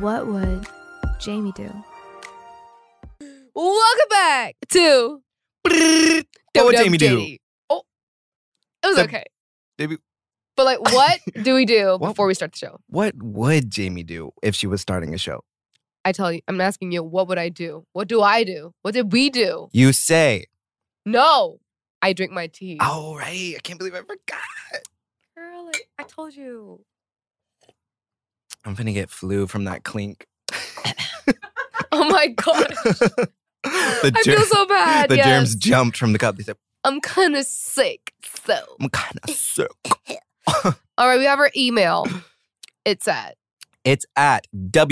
What would Jamie do? Welcome back to What would Jamie do? WWJD. Oh, it was The- okay. Maybe- But like, what do we do What- before we start the show? What would Jamie do if she was starting a show? I tell you, I'm asking you, what would I do? What do I do? What did we do? You say. No, I drink my tea. Oh, right. I can't believe I forgot. Girl, I told you. I'm finna get flu from that clink. Oh my god, I feel so bad. The yes. germs jumped from the cup. They said, I'm kind of sick, so. I'm kind of sick. All right, we have our email. It's at It's at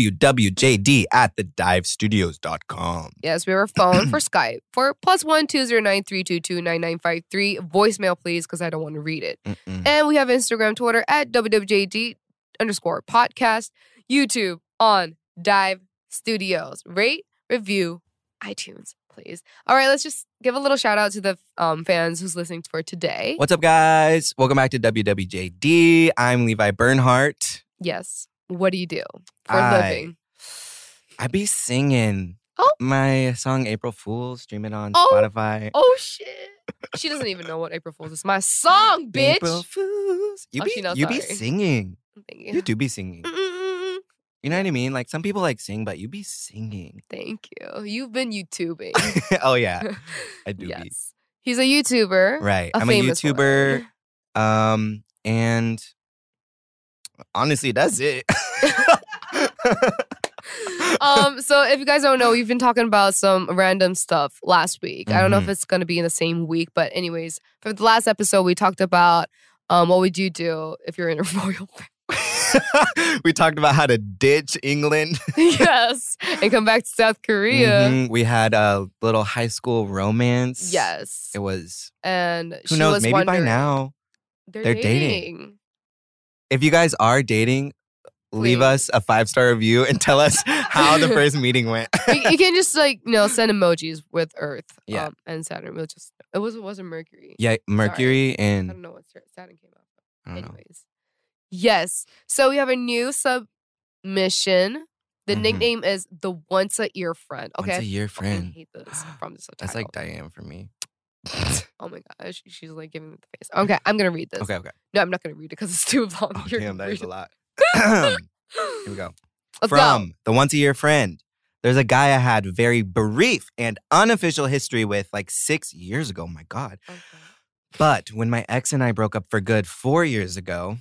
wwjd@thedivestudios.com. yes, we have our phone for Skype for +1 209 322 9953. Voicemail, please, because I don't want to read it. And we have Instagram, Twitter at WWJD_podcast, YouTube on Dive Studios. Rate, review, iTunes, please. All right, let's just give a little shout out to the fans who's listening for today. What's up, guys? Welcome back to WWJD. I'm Levi Bernhardt. Yes. What do you do for a I- living? I be singing my song April Fool's, stream it on Oh. Spotify. Oh, shit. She doesn't even know what April Fool's is. My song, bitch. April Fools. You Oh, be, she knows, you be sorry. singing. Thank you. You do be singing. Mm-mm-mm. You know what I mean? Like some people like sing, but you be singing. Thank you. You've been YouTubing. Oh yeah, I do be. Yes. He's a YouTuber. Right. A I'm a famous YouTuber. one. And honestly, that's it. So if you guys don't know, we've been talking about some random stuff last week. I don't know if Mhm. it's going to be in the same week, but anyways, for the last episode, we talked about what would you do if you're in a royal family. We talked about how to ditch England. Yes, and come back to South Korea. Mhm. We had a little high school romance. Yes, It was, and who she knows, was maybe wondering, by now. they're dating. dating. If you guys are dating, leave us a 5-star review and tell us how the first meeting went. You can just send emojis with Earth, Yeah. and Saturn. We'll just it wasn't Mercury. Yeah, Mercury I and don't know what Saturn came out. I don't know. Anyways, yes. So we have a new submission. The Mhm. nickname is the Once a Year Friend. Okay, Once a year I friend. hate this from this. That's like title. Diane for me. Oh my gosh, she's like giving me the face. Okay, I'm gonna read this. Okay. No, I'm not gonna read it because it's too long. Oh, You're damn, gonna that is read a lot. it. Here we go. Let's From the Once a Year Friend. There's a guy I had very brief and unofficial history with like 6 years ago. My God. go. Okay. But when my ex and I broke up for good 4 years ago,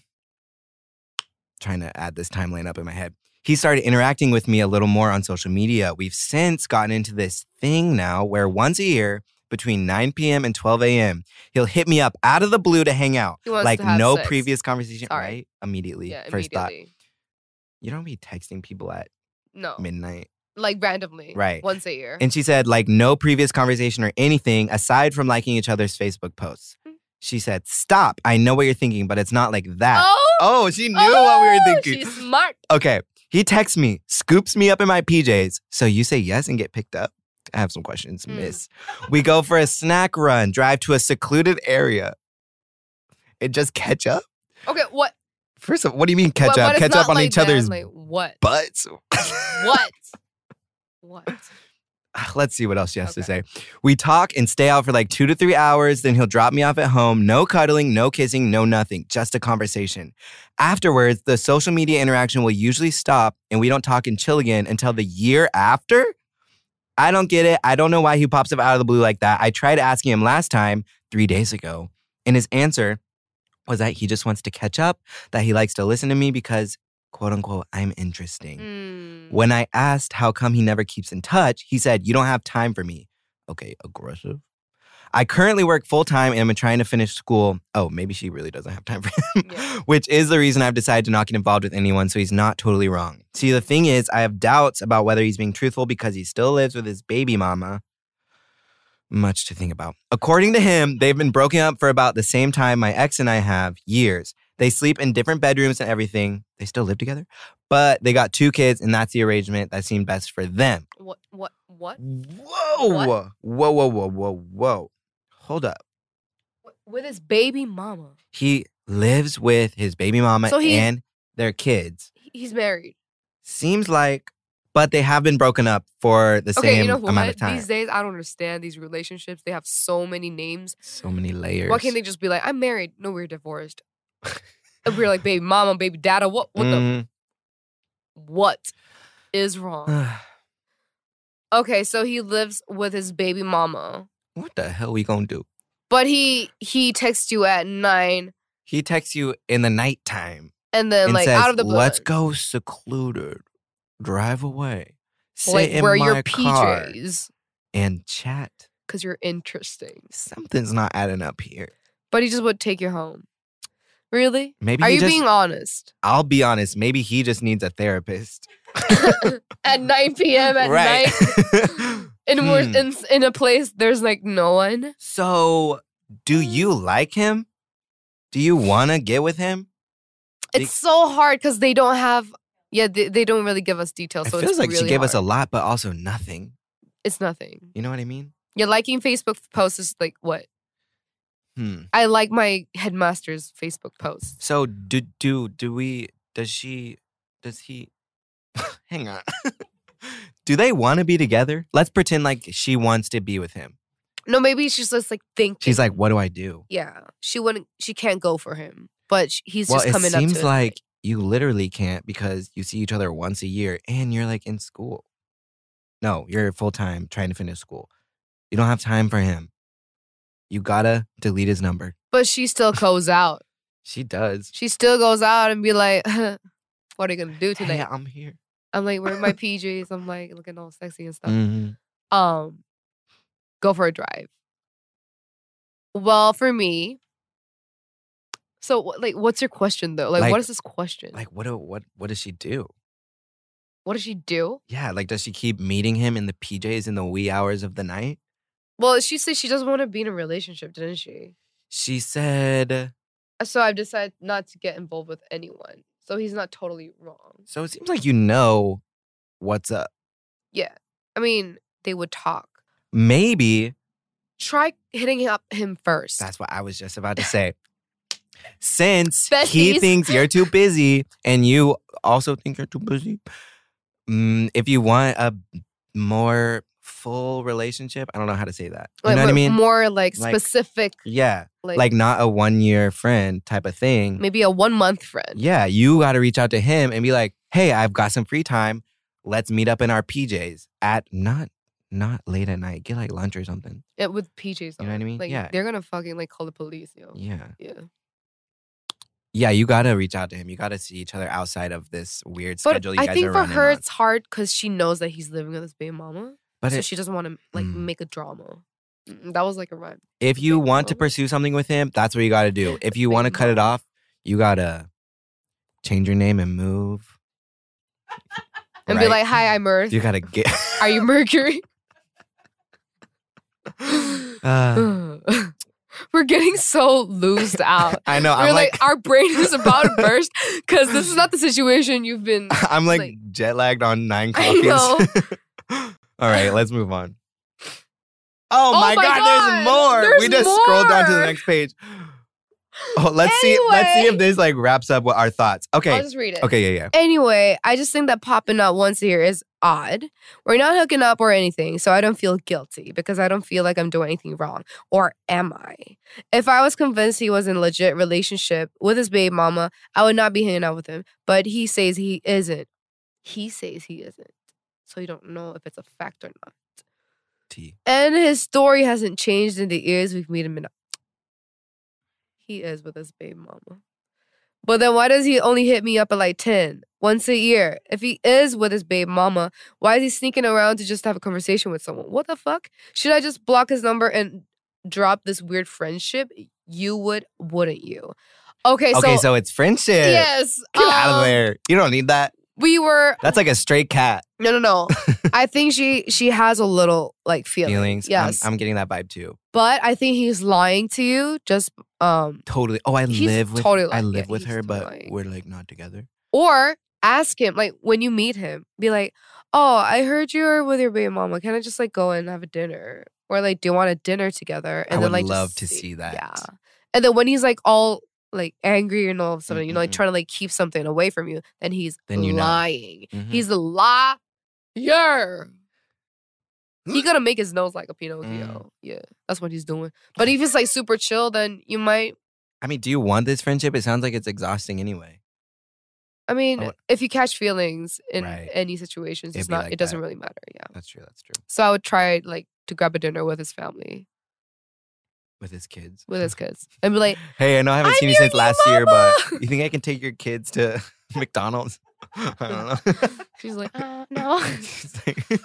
trying to add this timeline up in my head, he started interacting with me a little more on social media. We've since gotten into this thing now where once a year, between 9 p.m. and 12 a.m., he'll hit me up out of the blue to hang out. He wants Like to have no sex. previous conversation, Sorry. right? Immediately. Yeah, First thought. immediately. You don't be texting people at No, midnight. like randomly. Right. Once a year. And she said, like, no previous conversation or anything aside from liking each other's Facebook posts. She said, stop. I know what you're thinking, but it's not like that. Oh, she knew what we were thinking. She's smart. Okay. He texts me, scoops me up in my PJs. So you say yes and get picked up? I have some questions, miss. We go for a snack run, drive to a secluded area. And just catch up? Okay, what? First of all, what do you mean catch what up? if Catch not up on like each that? other's Like what? butts? What? What? Let's see what else she has to Okay. say. We talk and stay out for like 2 to 3 hours. Then he'll drop me off at home. No cuddling, no kissing, no nothing. Just a conversation. Afterwards, the social media interaction will usually stop and we don't talk and chill again until the year after. I don't get it. I don't know why he pops up out of the blue like that. I tried asking him last time, 3 days ago, and his answer was that he just wants to catch up, that he likes to listen to me because, quote unquote, I'm interesting. When I asked how come he never keeps in touch, he said, you don't have time for me. Okay, aggressive. I currently work full-time and I'm trying to finish school. Oh, maybe she really doesn't have time for him. Yeah. Which is the reason I've decided to not get involved with anyone, so he's not totally wrong. See, the thing is, I have doubts about whether he's being truthful because he still lives with his baby mama. Much to think about. According to him, they've been broken up for about the same time my ex and I have, years. They sleep in different bedrooms and everything. They still live together. But they got 2 kids, and that's the arrangement that seemed best for them. What? Whoa. What? Whoa. Hold up. With his baby mama. He lives with his baby mama So he- and their kids. He's married. Seems like, but they have been broken up for the Okay, same you know what? amount of time. These days, I don't understand these relationships. They have so many names. So many layers. Why can't they just be like, I'm married? No, we're divorced. And we're like, baby mama, baby dada. What is wrong? Okay, so he lives with his baby mama. What the hell we gonna do? But he texts you at 9. He texts you in the nighttime. And then, and like, says, out of the blue. let's go secluded. Drive away. Sit Like, in wear my your car PJs. and chat. Because you're interesting. Something's not adding up here. But he just would take you home. Really? Maybe Are he you just, being honest? I'll be honest. Maybe he just needs a therapist. At 9 p.m. at right. night? And we're in a place there's like no one. So, do you like him? Do you want to get with him? It's so hard because they don't have. Yeah, they don't really give us details. It So feels it's like really she gave us a hard. lot, but also nothing. It's nothing. You know what I mean? Yeah, liking Facebook posts is like what? I like my headmaster's Facebook posts. So does he hang on. Do they want to be together? Let's pretend like she wants to be with him. No, maybe she's just like thinking. She's like, what do I do? Yeah, she can't go for him, but he's Well, just coming it up to seems it. like you literally can't because you see each other once a year and you're like in school. No, you're full-time trying to finish school. You don't have time for him. You gotta delete his number. But she still goes out. She does. She still goes out and be like, what are you gonna do today? Hey, I'm here. I'm like wearing my PJs. I'm like looking all sexy and stuff. Mm-hmm. Go for a drive. Well, for me. So, like, what's your question though? Like, what is this question? Like, what does she do? What does she do? Yeah, like, does she keep meeting him in the PJs in the wee hours of the night? Well, she said she doesn't want to be in a relationship, didn't she? She said. So I've decided not to get involved with anyone. So he's not totally wrong. So it seems like you know what's up. Yeah. I mean, they would talk. Maybe. Try hitting him first. That's what I was just about to say. Since he Besties. thinks you're too busy and you also think you're too busy, if you want a more full relationship, I don't know how to say that. You like, know what I mean? More like specific. Yeah. Like not a 1-year friend type of thing. Maybe a 1-month friend. Yeah. You got to reach out to him and be like, hey, I've got some free time. Let's meet up in our PJs at not late at night. Get like lunch or something. Yeah, with PJs on. You know what I mean? Like, yeah. they're going to fucking like call the police, yo. Yeah. Yeah. Yeah, you got to reach out to him. You got to see each other outside of this weird schedule you guys are running I think for her on. it's hard because she knows that he's living with his baby mama. But so she doesn't want to like make a drama. That was like a rhyme. If you want to pursue something with him, that's what you got to do. If you want to cut it off, you got to change your name and move. And be like, hi, I'm Earth. You got to get... Are you Mercury? We're getting so loosed out. I know. We're I'm like, our brain is about to burst because this is not the situation you've been. I'm like jet lagged on 9 coffees. I know. All right, let's move on. Oh my God, there's more. There's we just more. scrolled down to the next page. Oh, let's see if this like wraps up with our thoughts. Okay. I'll just read it. Okay, yeah. Anyway, I just think that popping up once a year is odd. We're not hooking up or anything, so I don't feel guilty because I don't feel like I'm doing anything wrong. Or am I? If I was convinced he was in a legit relationship with his baby mama, I would not be hanging out with him. But he says he isn't. He says he isn't. So you don't know if it's a fact or not. And his story hasn't changed in the years we've met him in. He is with his baby mama. But then why does he only hit me up at like 10 once a year? If he is with his baby mama, why is he sneaking around to just have a conversation with someone? What the fuck? Should I just block his number and drop this weird friendship? You would, wouldn't you? Okay, so it's friendship. Yes. Get out of there. You don't need that. We were. That's like a stray cat. No. I think she has a little like feelings. Yes. I'm getting that vibe too. But I think he's lying to you. Just totally. Oh, I live with totally her, but lying. we're like not together. Or ask him, like when you meet him, be like, "Oh, I heard you're with your baby mama. Can I just like go and have a dinner? Or like, do you want a dinner together?" And I then would like love just to see that. Yeah. And then when he's like all like angry and all of a sudden, like trying to like keep something away from you, then he's lying. He's a liar. He gonna make his nose like a Pinocchio. Yeah, that's what he's doing. But if he's like super chill, then you might. I mean, do you want this friendship? It sounds like it's exhausting anyway. I mean, if you catch feelings in any situations, it's not. Like it doesn't really matter. Yeah, that's true. That's true. So I would try like to grab a dinner with his family, with his kids, and be like, "Hey, I know I haven't seen you since last year, but you think I can take your kids to McDonald's?" I don't know. She's like, no. She's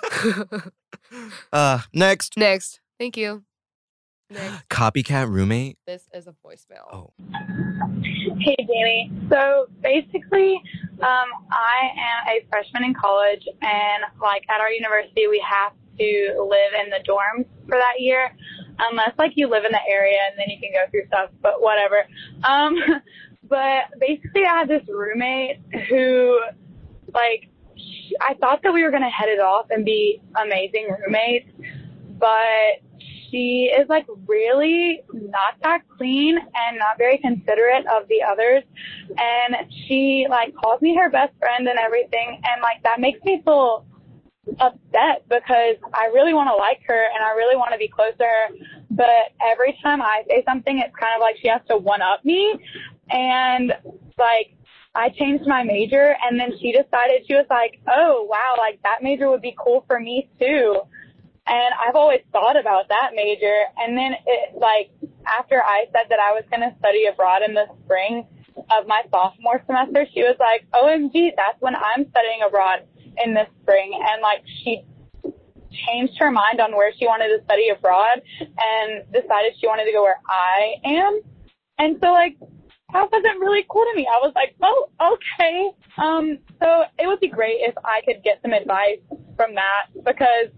like, next. Thank you. Next. Copycat roommate. This is a voicemail. Oh. Hey, Jamie. So basically, I am a freshman in college, and like at our university, we have to live in the dorms for that year, unless like you live in the area and then you can go through stuff. But whatever. But basically, I had this roommate who, like, I thought that we were gonna head it off and be amazing roommates, but she is like really not that clean and not very considerate of the others. And she like calls me her best friend and everything. And like that makes me feel upset because I really want to like her and I really want to be close to her. But every time I say something, it's kind of like she has to one up me. And like I changed my major and then she decided, she was like, oh wow, like that major would be cool for me too. And I've always thought about that major. And then it, like, after I said that I was going to study abroad in the spring of my sophomore semester, she was like, OMG, that's when I'm studying abroad in the spring. And, like, she changed her mind on where she wanted to study abroad and decided she wanted to go where I am. And so, like, that wasn't really cool to me. I was like, oh, okay. So it would be great if I could get some advice from that because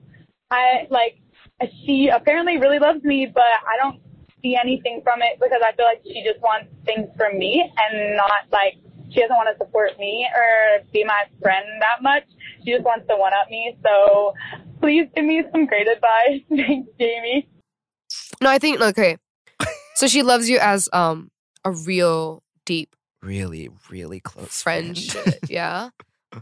she apparently really loves me, but I don't see anything from it because I feel like she just wants things from me and not like she doesn't want to support me or be my friend that much. She just wants to one-up me. So please give me some great advice. Thanks, Jamie. No, I think, okay. So she loves you as a real deep. Really, really close friendship. Yeah.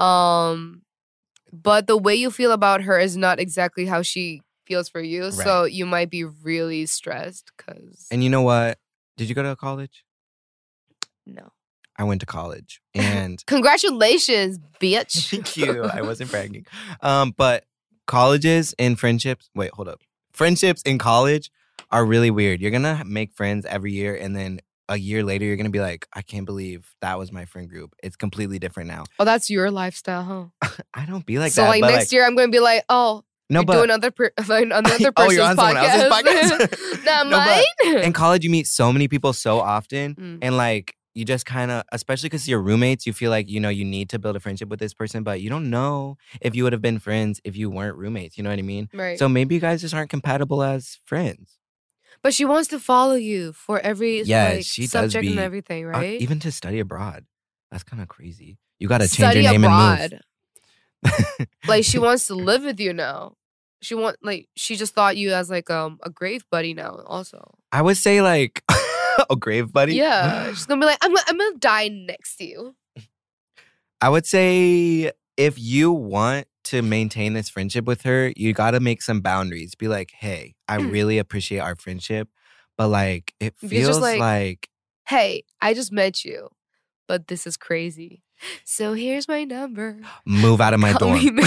But the way you feel about her is not exactly how she feels for you. Right. So you might be really stressed because... And you know what? Did you go to college? No. I went to college. And... Congratulations, bitch. Thank you. I wasn't bragging. But colleges and friendships... Wait, hold up. Friendships in college are really weird. You're going to make friends every year and then a year later, you're going to be like, I can't believe that was my friend group. It's completely different now. Oh, that's your lifestyle, huh? I don't be like so that. So, like, next year, I'm going to be like, oh, no, but... doing another person's oh, you're on someone else's podcast? Not mine? In college, you meet so many people so often. And, like, you just kind of, especially because you're roommates, you feel like, you know, you need to build a friendship with this person. But you don't know if you would have been friends if you weren't roommates. You know what I mean? Right. So maybe you guys just aren't compatible as friends. But she wants to follow you for every she subject does and everything, right? Even to study abroad. That's kind of crazy. You got to change your name and move. Like, she wants to live with you now. She just thought you as like a grave buddy now also. I would say like a grave buddy? Yeah. She's going to be like, I'm going to die next to you. I would say if you want to maintain this friendship with her, you got to make some boundaries. Be like, hey, I really appreciate our friendship, but like it feels like, hey, I just met you, but this is crazy. So here's my number. Move out of my dorm. You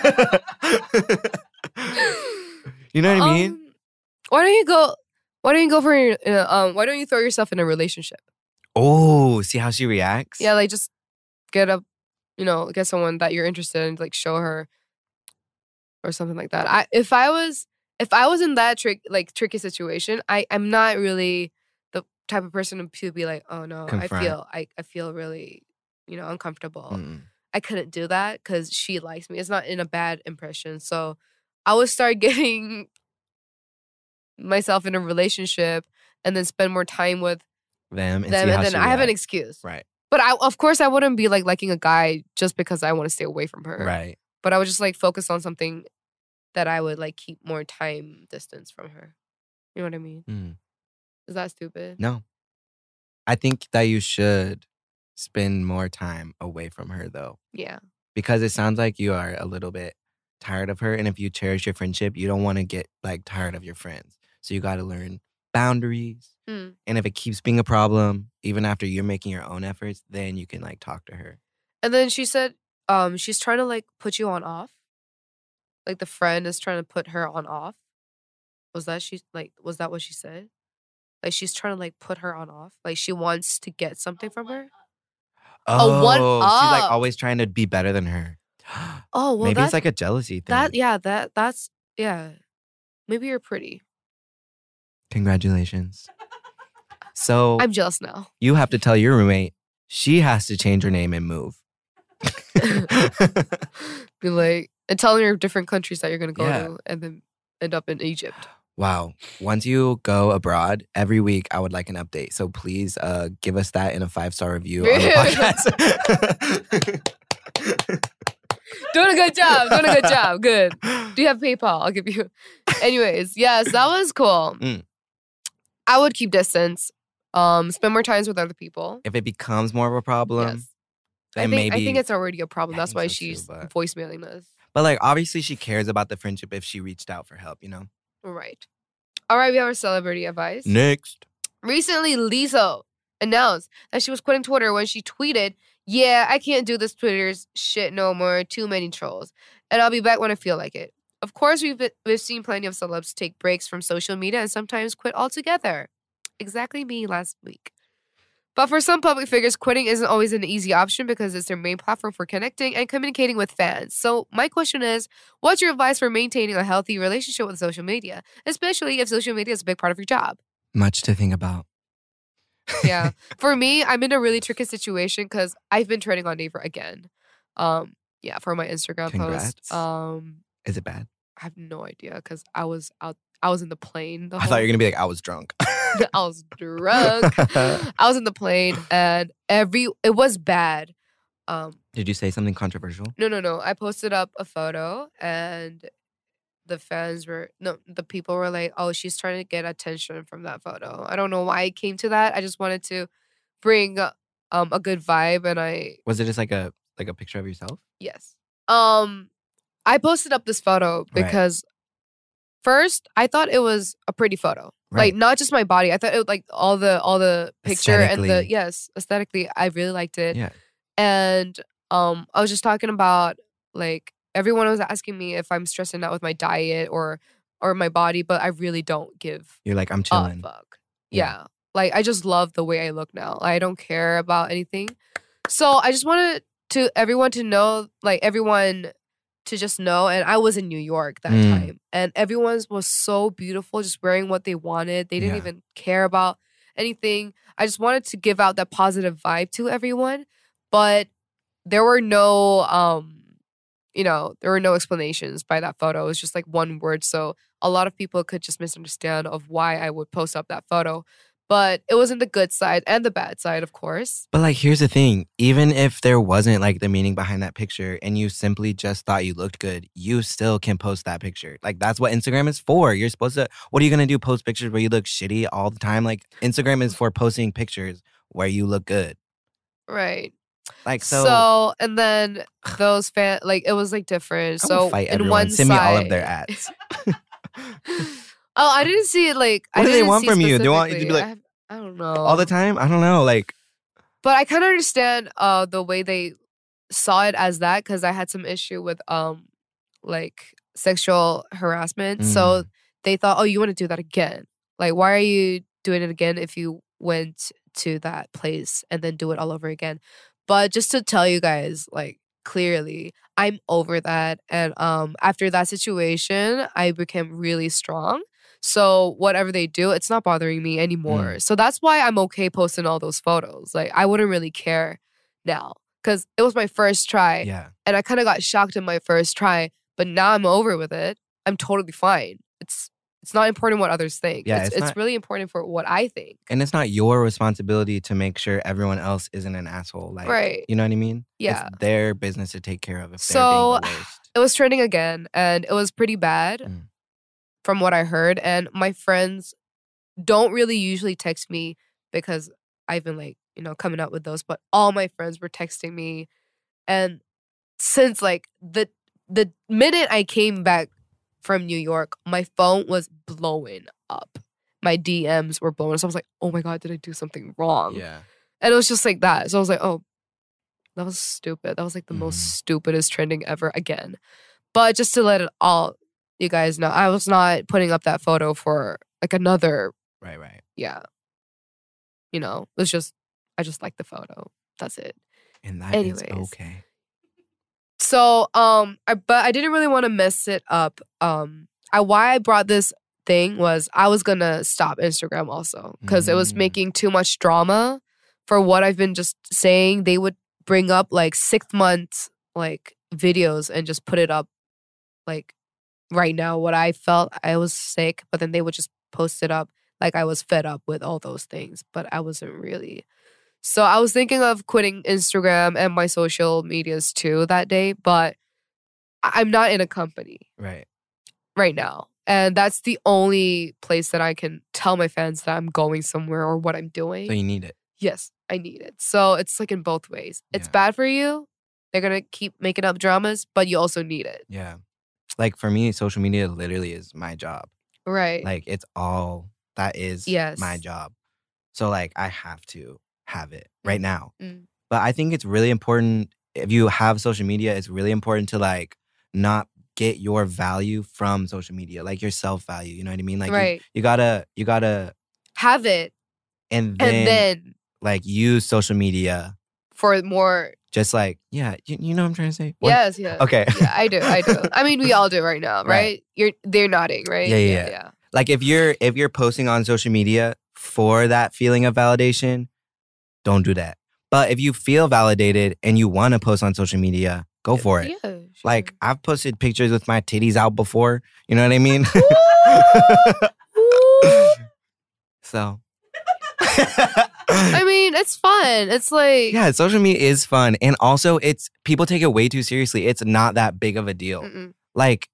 know what I mean? Why don't you throw yourself in a relationship? Oh, see how she reacts? Yeah, like just get someone that you're interested in, like show her or something like that. If I was in that tricky situation, I'm not really the type of person to be like, oh no, confront. I feel really, uncomfortable. I couldn't do that because she likes me. It's not in a bad impression. So I would start getting myself in a relationship and then spend more time with them and then I have an excuse. Right. But of course I wouldn't be like liking a guy just because I want to stay away from her. Right. But I would just like focus on something that I would like keep more time distance from her. You know what I mean? Is that stupid? No. I think that you should spend more time away from her though. Yeah. Because it sounds like you are a little bit tired of her. And if you cherish your friendship, you don't want to get like tired of your friends. So you got to learn boundaries. Mm. And if it keeps being a problem, even after you're making your own efforts, then you can like talk to her. And then she said, she's trying to like put you on off. Like the friend is trying to put her on off. Was that what she said? Like she's trying to like put her on off. Like she wants to get something from her. Oh, one she's like up. always trying to be better than her. Oh, well, maybe that's it's like a jealousy thing. that's maybe you're pretty. Congratulations. So I'm jealous now. you have to tell your roommate she has to change her name and move. Be like, and telling her different countries that you're gonna go Yeah. to, and then end up in Egypt. Wow. Once you go abroad, every week I would like an update. So please give us that in a 5-star review on the podcast. Doing a good job. Good. Do you have PayPal? I'll give you. Anyways, yes, that was cool. Mm. I would keep distance. Spend more times with other people. If it becomes more of a problem, Yes. then I maybe. think it's already a problem. I That's think why so too, she's but- voicemailing us. But like obviously she cares about the friendship if she reached out for help, you know? Right. All right, we have our celebrity advice. Next. Recently, Lizzo announced that she was quitting Twitter when she tweeted, "Yeah, I can't do this Twitter's shit no more. Too many trolls. And I'll be back when I feel like it." Of course, we've seen plenty of celebs take breaks from social media and sometimes quit altogether. Exactly me last week. But for some public figures, quitting isn't always an easy option because it's their main platform for connecting and communicating with fans. So my question is, what's your advice for maintaining a healthy relationship with social media, especially if social media is a big part of your job? Much to think about. Yeah. For me, I'm in a really tricky situation because I've been trending on Naver again. Yeah, for my Instagram Congrats. post. Is it bad? I have no idea because I was in the plane. I thought you were going to be like, I was drunk. I was drunk. I was in the plane and it was bad. Did you say something controversial? No. I posted up a photo and the people were like, "Oh, she's trying to get attention from that photo." I don't know why it came to that. I just wanted to bring a good vibe and Was it just like a picture of yourself? yes. I posted up this photo Right. because first I thought it was a pretty photo. Right. Like not just my body. I thought it like all the picture and Aesthetically. aesthetically I really liked it. Yeah. And I was just talking about like everyone was asking me if I'm stressing out with my diet or my body, but I really don't give You're like, I'm a chilling. fuck. Yeah. Yeah. Like I just love the way I look now. I don't care about anything. So I just wanted everyone to just know, and I was in New York that time, and everyone was so beautiful, just wearing what they wanted. They didn't Yeah. even care about anything. I just wanted to give out that positive vibe to everyone, but there were no, there were no explanations by that photo. It was just like one word, so a lot of people could just misunderstand of why I would post up that photo. But it wasn't the good side and the bad side, of course. But like, here's the thing. Even if there wasn't like the meaning behind that picture and you simply just thought you looked good, you still can post that picture. Like, that's what Instagram is for. You're supposed to, what are you going to do? Post pictures where you look shitty all the time? Like, Instagram is for posting pictures where you look good. Right. Like, So and then those it was like different. I So will fight in everyone. one Send me all of side- their ads. Oh, I didn't see it like. What I do they didn't want see from you? They want you to be specifically. like- I don't know. all the time? I don't know. Like, But I kind of understand the way they saw it as that because I had some issue with like sexual harassment. So they thought, oh, you want to do that again? Like, why are you doing it again if you went to that place and then do it all over again? But just to tell you guys, like clearly, I'm over that. And after that situation, I became really strong. So whatever they do, it's not bothering me anymore. So that's why I'm okay posting all those photos. Like I wouldn't really care now because it was my first try. yeah. And I kind of got shocked in my first try, but now I'm over with it. I'm totally fine. It's not important what others think. Yeah, it's it's not- really important for what I think. And it's not your responsibility to make sure everyone else isn't an asshole. Like, Right. You know what I mean? Yeah. It's their business to take care of if So- they're being the worst. It was trending again and it was pretty bad Mm. from what I heard. And my friends don't really usually text me because I've been like, coming up with those. But all my friends were texting me. And since like the minute I came back from New York, my phone was blowing up. My DMs were blowing up. So I was like, oh my God, did I do something wrong? Yeah. And it was just like that. So I was like, oh, that was stupid. That was like the most stupidest trending ever again. But just to let it all you guys know, I was not putting up that photo for like another. Right. Yeah. It was just, I just liked the photo. That's it. And that is okay. So, but I didn't really want to mess it up. Why I brought this thing was I was gonna stop Instagram also because it was making too much drama for what I've been just saying. They would bring up like 6 months like videos and just put it up like right now. What I felt, I was sick, but then they would just post it up like I was fed up with all those things, but I wasn't really. So I was thinking of quitting Instagram and my social medias too that day, but I'm not in a company right now. And that's the only place that I can tell my fans that I'm going somewhere or what I'm doing. So you need it. Yes, I need it. So it's like in both ways. It's bad for you. They're going to keep making up dramas, but you also need it. Yeah. Like for me, social media literally is my job. Right. Like it's all that is my job. So like I have to have it right now. But I think it's really important if you have social media, it's really important to like not get your value from social media, like your self-value. You know what I mean? Like you gotta have it. And then like use social media for more. Just like, you know what I'm trying to say? What? Yes, yeah. Okay. Yeah, I do. I mean, we all do right now, right? They're nodding, right? Yeah. Like if you're posting on social media for that feeling of validation, don't do that. But if you feel validated and you want to post on social media, go for it. Yeah, sure. Like I've posted pictures with my titties out before. You know what I mean? So. I mean, it's fun. It's like... Yeah, social media is fun. And also, people take it way too seriously. It's not that big of a deal. Like,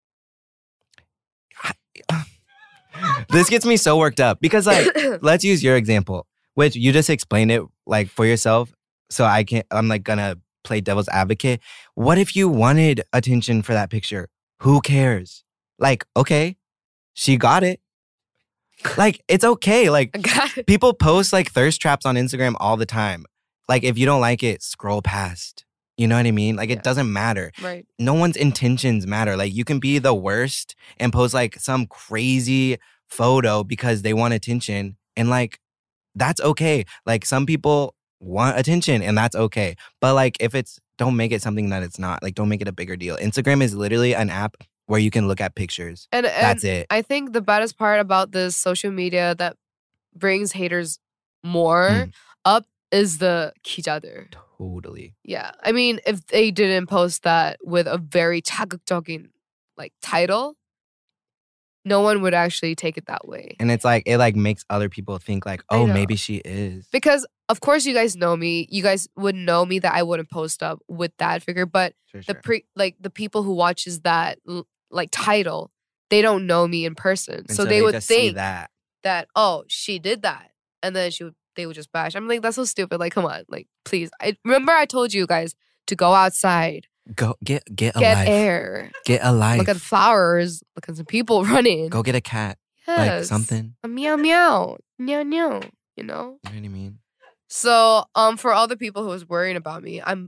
this gets me so worked up. Because, like, let's use your example, which you just explained it, like, for yourself. So I'm, like, gonna play devil's advocate. What if you wanted attention for that picture? Who cares? Like, okay, she got it. Like, it's okay. Like, people post, like, thirst traps on Instagram all the time. Like, if you don't like it, scroll past. You know what I mean? Like, it doesn't matter. Right. No one's intentions matter. Like, you can be the worst and post, like, some crazy photo because they want attention. And, like, that's okay. Like, some people want attention and that's okay. But, like, don't make it something that it's not. Like, don't make it a bigger deal. Instagram is literally an app where you can look at pictures. And that's it. I think the baddest part about this social media that brings haters more up is the 기자들. Totally. Yeah. I mean, if they didn't post that with a very 자극적인 like title, no one would actually take it that way. And it's like, it like makes other people think like, oh, maybe she is. Because of course you guys know me. You guys would know me that I wouldn't post up with that figure. But the people who watches that like title, they don't know me in person. So they would think that, oh, she did that. And then they would just bash. I'm like, that's so stupid. Like, come on. Like, please. Remember I told you guys to go outside. Go get a life. Get air. Get a life. Look at the flowers. Look at some people running. Go get a cat. Yes. Like something. A meow meow. Meow meow. You know? You know what I mean? So, for all the people who was worrying about me, I'm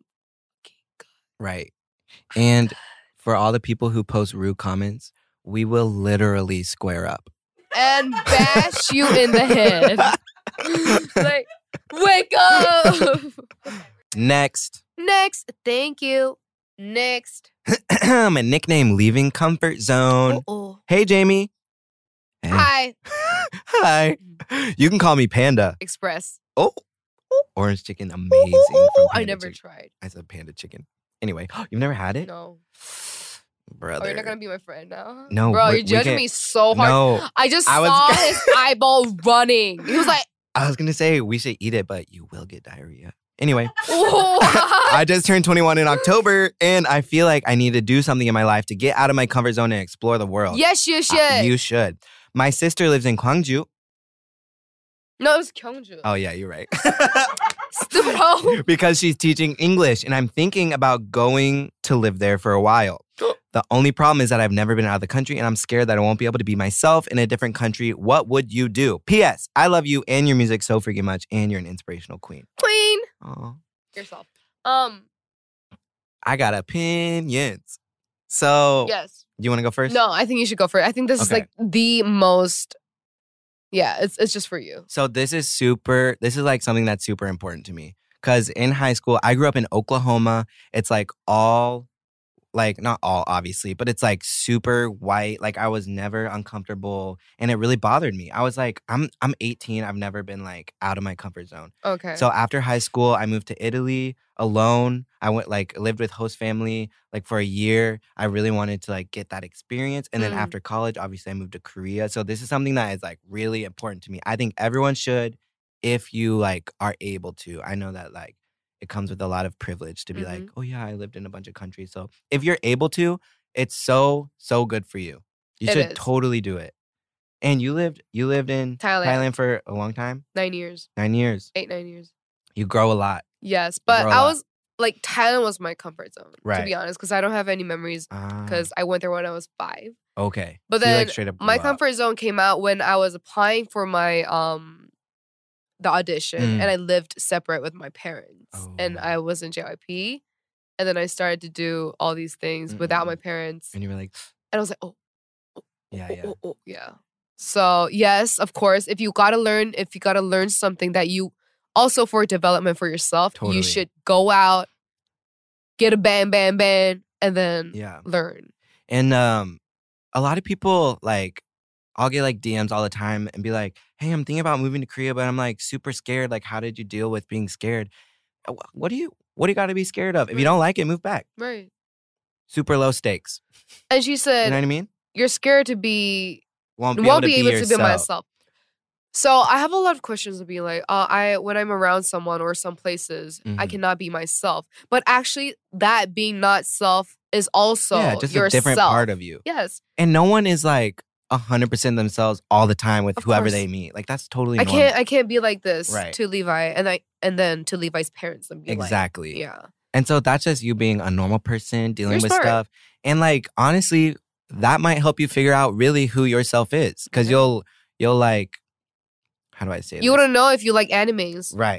right. And for all the people who post rude comments, we will literally square up. And bash you in the head. Like, wake up! Next. Thank you. Next. My nickname, Leaving Comfort Zone. Uh-oh. Hey, Jamie. Hey. Hi. You can call me Panda. Express. Oh. Orange chicken, amazing. From I never tried. I said Panda chicken. Anyway, you've never had it? No. Brother. Oh, you're not going to be my friend now? No. Bro, you're judging me so hard. No. I saw his eyeball running. He was like... I was going to say we should eat it, but you will get diarrhea. Anyway. I just turned 21 in October, and I feel like I need to do something in my life to get out of my comfort zone and explore the world. Yes, you should. You should. My sister lives in Gwangju. No, it was Kyungju. Oh, yeah, you're right. Stupid hoe. Because she's teaching English, and I'm thinking about going to live there for a while. The only problem is that I've never been out of the country, and I'm scared that I won't be able to be myself in a different country. What would you do? P.S. I love you and your music so freaking much, and you're an inspirational queen. Queen. Oh, Yourself. I got opinions. So, Yes. you want to go first? No, I think you should go for it. I think this is Okay. like the most. Yeah, it's just for you. So this is like something that's super important to me. Because in high school, I grew up in Oklahoma. It's like all, like not all obviously, but it's like super white. Like I was never uncomfortable and it really bothered me. I was like, I'm 18. I've never been like out of my comfort zone. Okay. So after high school, I moved to Italy alone. I lived with host family like for a year. I really wanted to like get that experience. And then Mm. after college, obviously I moved to Korea. So this is something that is like really important to me. I think everyone should, if you like are able to. I know that like it comes with a lot of privilege to be like, oh yeah, I lived in a bunch of countries. So if you're able to, it's so good for you. You It should is. totally do it. And you lived in Thailand for a long time? 9 years. 9 years. 8-9 years. You grow a lot. Yes, but grow a I lot. was like Thailand was my comfort zone, to Right. be honest, because I don't have any memories because I went there when I was 5. Okay. But So you, then like, straight up my grew up. comfort zone came out when I was applying for my the audition, Mm. and I lived separate with my parents, and Oh. I was in JYP, and then I started to do all these things without my parents, And you were like, and I was like, oh, yeah. yeah. So yes, of course, if you gotta learn something that you also for development for yourself, Totally. you should go out, get a band, and then Yeah. learn. And a lot of people like, I'll get like DMs all the time and be like, hey, I'm thinking about moving to Korea, but I'm like super scared. Like, how did you deal with being scared? What do you got to be scared of? If you don't like it, move back. Right. Super low stakes. And she said, You know what I mean? you're scared to be Won't be able to be yourself. myself. So I have a lot of questions of being like, when I'm around someone or some places, I Mhm. cannot be myself. But actually, that being not self is also Yeah, just yourself. a different part of you. Yes. And no one is like 100% themselves all the time with Of whoever course. they meet. Like that's totally I normal. can't be like this Right. to Levi and then to Levi's parents and be Exactly. like, yeah. And so that's just you being a normal person, dealing You're with smart. stuff. And like, honestly, that might help you figure out really who yourself is. Because Mhm. you'll like, how do I say You this? wouldn't know if you like animes. Right.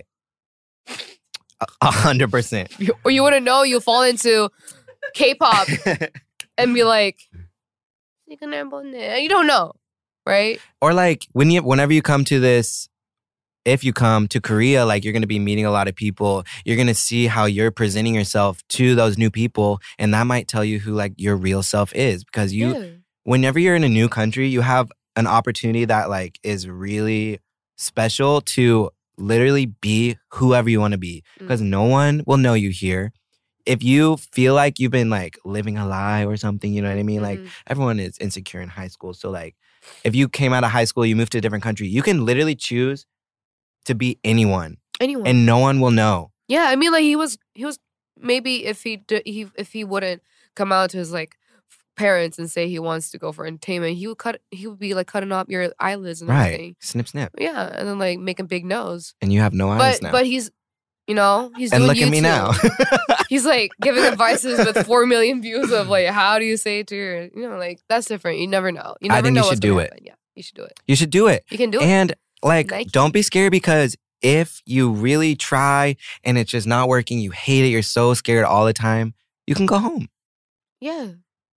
100%. Or you wouldn't know you fall into K-pop and be like, you don't know, right? Or like whenever you come to this, if you come to Korea, like you're gonna be meeting a lot of people. You're gonna see how you're presenting yourself to those new people, and that might tell you who like your real self is. Because whenever you're in a new country, you have an opportunity that like is really special to literally be whoever you want to be. Because no one will know you here. If you feel like you've been like living a lie or something, you know what I mean? Like everyone is insecure in high school. So like if you came out of high school, you moved to a different country, you can literally choose to be anyone. And no one will know. Yeah, I mean, like he was maybe if he wouldn't come out to his like parents and say he wants to go for entertainment, he would be like cutting off your eyelids and Right. everything. Snip, snip. Yeah, and then like making big nose. And you have no eyes now. But he's he's and doing look at me YouTube. now. He's like giving advices with 4 million views of like how do you say it to your like that's different. You never know. You never I think know you what's should do gonna it. happen. Yeah, you should do it. You should do it. You can do it. And like, Nike. don't be scared, because if you really try and it's just not working, you hate it, you're so scared all the time, you can go home. Yeah.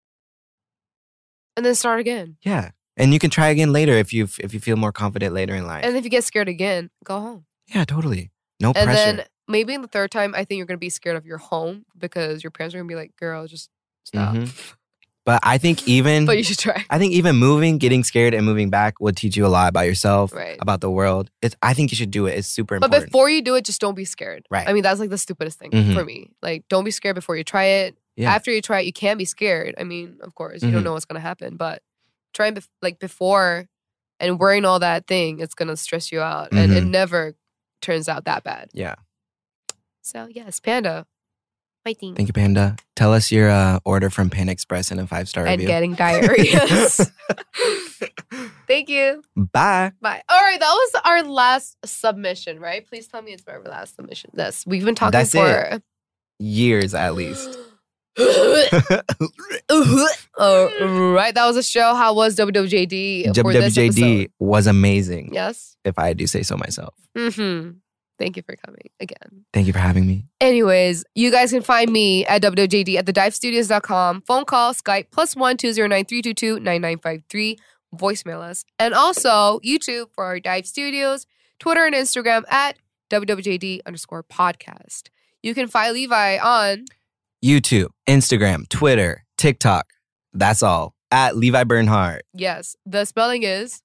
And then start again. Yeah. And you can try again later if you feel more confident later in life. And if you get scared again, go home. Yeah, totally. No And pressure. then maybe in the third time, I think you're going to be scared of your home because your parents are going to be like, girl, just stop. Mhm. But I think even But you should try. I think even moving, getting scared and moving back would teach you a lot about yourself, Right. about the world. I think you should do it. It's super But important. before you do it, just don't be scared. Right. I mean, that's like the stupidest thing Mhm. for me. Like, don't be scared before you try it. Yeah. After you try it, you can be scared. I mean, of course, you Mhm. don't know what's going to happen. But trying before and wearing all that thing, it's going to stress you out. And it Mhm. never turns out that bad. Yeah. So, yes, Panda. Fighting. Thank you, Panda. Tell us your order from Panda Express and a 5-star And review. getting diarrhea. Thank you. Bye. Bye. All right, that was our last submission, right? Please tell me it's our last submission. Yes, we've been talking That's for it. Years at least. Oh, right. That was a show. How was WWJD for this WWJD episode? was amazing. Yes. If I do say so myself. Mm-hmm. Thank you for coming again. Thank you for having me. Anyways, you guys can find me at WWJD at thedivestudios.com. Phone call, Skype, +1 209 322 9953. Voicemail us. And also YouTube for our Dive Studios, Twitter and Instagram at WWJD_podcast. You can find Levi on YouTube, Instagram, Twitter, TikTok. That's all. At Levi Bernhardt. yes, the spelling is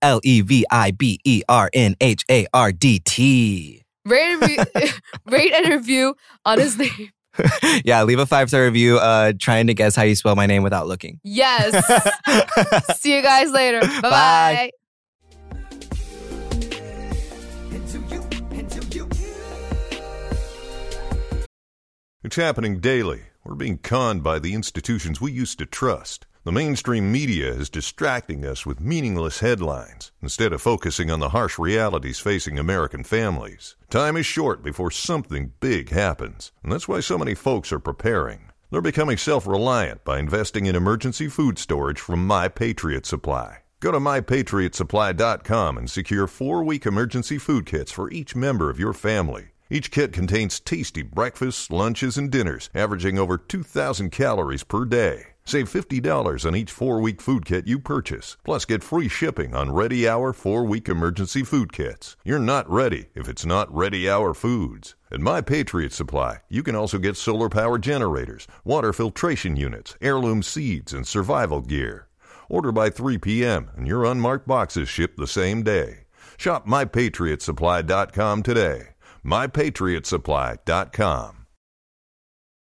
LeviBernhardt. rate and review on his name. Yeah, leave a 5-star review trying to guess how you spell my name without looking. Yes. See you guys later. Bye-bye. Bye. It's happening daily. We're being conned by the institutions we used to trust. The mainstream media is distracting us with meaningless headlines instead of focusing on the harsh realities facing American families. Time is short before something big happens, and that's why so many folks are preparing. They're becoming self-reliant by investing in emergency food storage from My Patriot Supply. Go to MyPatriotSupply.com and secure 4-week emergency food kits for each member of your family. Each kit contains tasty breakfasts, lunches, and dinners, averaging over 2,000 calories per day. Save $50 on each 4-week food kit you purchase. Plus, get free shipping on Ready Hour 4-week emergency food kits. You're not ready if it's not Ready Hour foods. At My Patriot Supply, you can also get solar power generators, water filtration units, heirloom seeds, and survival gear. Order by 3 p.m. and your unmarked boxes ship the same day. Shop MyPatriotSupply.com today. MyPatriotSupply.com.